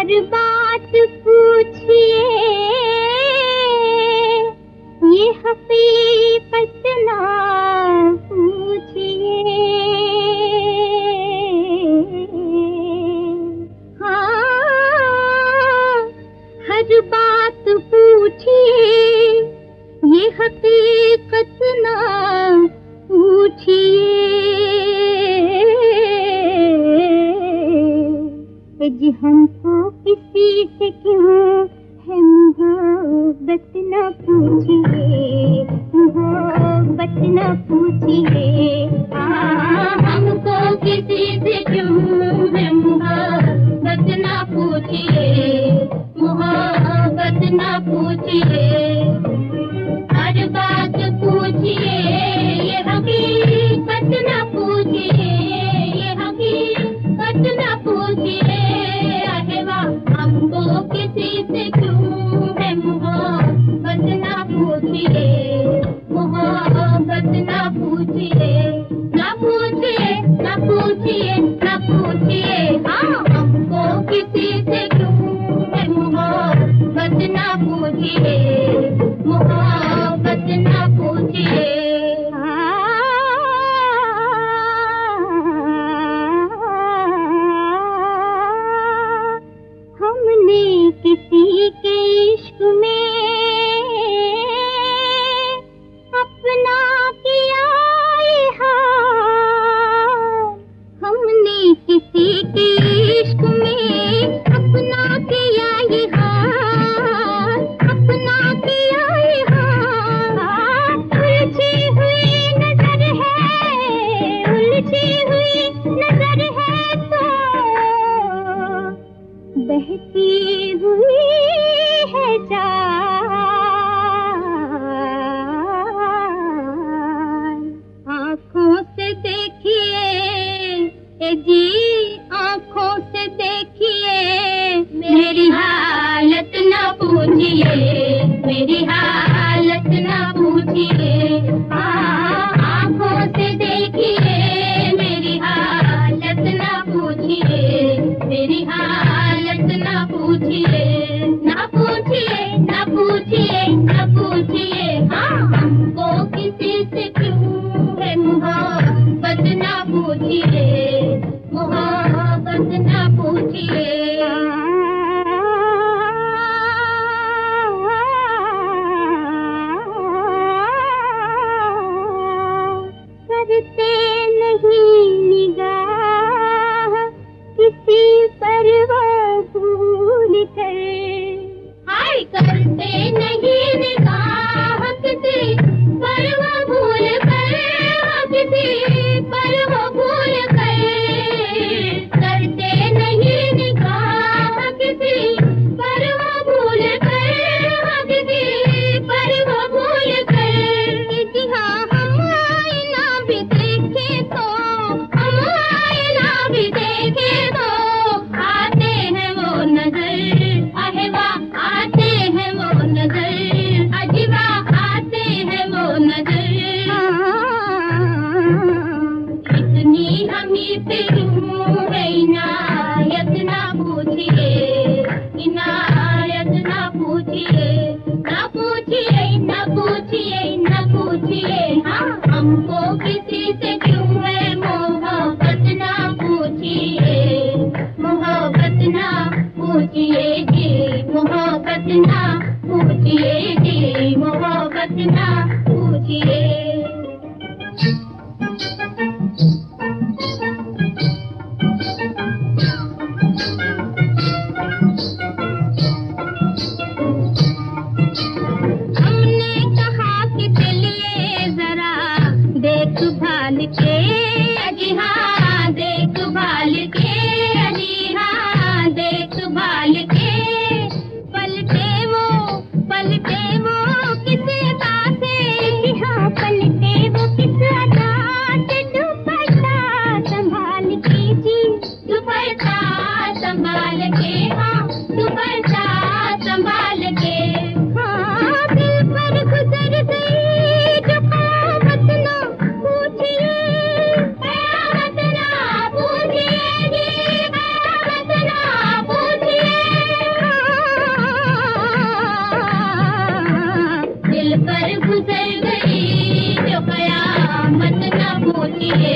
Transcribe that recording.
हर बात पूछिए, ये हकीकत ना पूछिए। हाँ, हर बात पूछिए, ये हकीकत ना पूछिए। जी हमको किसी से क्यों है मोहब्बत न पूछिए, मोहब्बत न पूछिए। हमको किसी से क्यों है मोहब्बत न पूछिए, मोहब्बत न पूछिए। हर बात पूछिए, ये हकीकत न पूछिए, ये हकीकत न पूछिए। हमको किसी से क्यों है मोहब्बत ना पूछिए, मोहब्बत ना पूछिए। ना पूछिए, ना पूछिए, ना पूछिए। हाँ, हमको किसी से क्यों है मोहब्बत ना पूछिए, मोहब्बत ना पूछिए। किसी के इश्क में अपना किया ये हाल, हमने किसी के इश्क में अपना किया ये हाल, अपना किया ये हाल। उलझी हुई नजर है, उलझी हुई नजर है तो बहती हुई है चाल। आँखों से देखिए जी, आँखों से देखिए, मेरी हालत ना पूछिए, मेरी हालत ना पूछिए। आँखों से देखिए, मेरी हालत ना पूछिए, मेरी हालत ना पूछिए। ना पूछिए, ना पूछिए, ना पूछिए। हाँ, हमको किसी से क्यों है मोहब्बत ना पूछिए, मोहब्बत ना पूछिए। करते नहीं निगाह किसी पर वो भूल कर, हाय करते नहीं निगाह किसी पर वो भूल कर, किसी पर वो भूल कर। करते नहीं निगाह किसी पर वो भूल कर, किसी पर वो भूल कर। जी हाँ, हम आईना भी देखे तो, हम आईना भी देखे तो आते हैं वो नजर, आहे वाह आते हैं वो नजर, अजीबा आते हैं वो नजर। इतनी हमी पे क्यों है इनायत ना पूछिए, इनायत ना पूछिए। ना पूछिए, ना पूछिए, ना पूछिए। हाँ, हमको किसी से क्यों है मोहब्बत ना पूछिए, मोहब्बत ना पूछिए जी, मोहब्बत ना पूछिए जी, मोहब्बत ना पूछिए। हमने कहा कि चलिए जरा देखभाल के, जी हाँ देखभाल के, जी हाँ देखभाल के। पलटे वो किस अदा से, जी हाँ पलटे वो किस अदा से। दुपट्टा संभाल के जी, दुपट्टा संभाल के। हाँ, दुपट्टा संभाल के। हाँ, दिल पर गुजर गई जो क़यामत ना पूछिए, क़यामत ना पूछिए जी, क़यामत ना पूछिए। किए